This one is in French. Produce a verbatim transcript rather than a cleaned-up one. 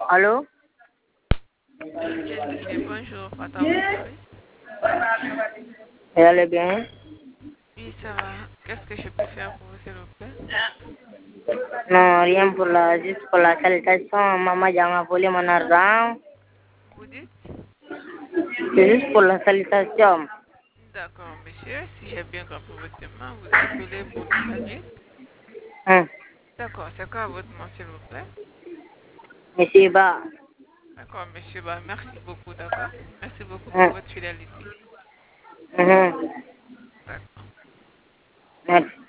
Allô? Bien, bonjour, Fata Boukari. Elle est bien? Oui, ça va. Qu'est-ce que je peux faire pour vous, s'il vous plaît? Non, rien pour la, juste pour la salutation. Maman, j'ai envolé mon argent. Vous dites? C'est juste pour la salutation. D'accord, monsieur. Si j'ai bien compris votre demande, vous appelez pour nous saluer. Hum. D'accord, c'est quoi votre nom, s'il vous plaît? Monsieur Ba. D'accord, monsieur. Bah, merci beaucoup, d'accord? Merci beaucoup pour Hum. votre fidélité. Mhm. D'accord. Merci.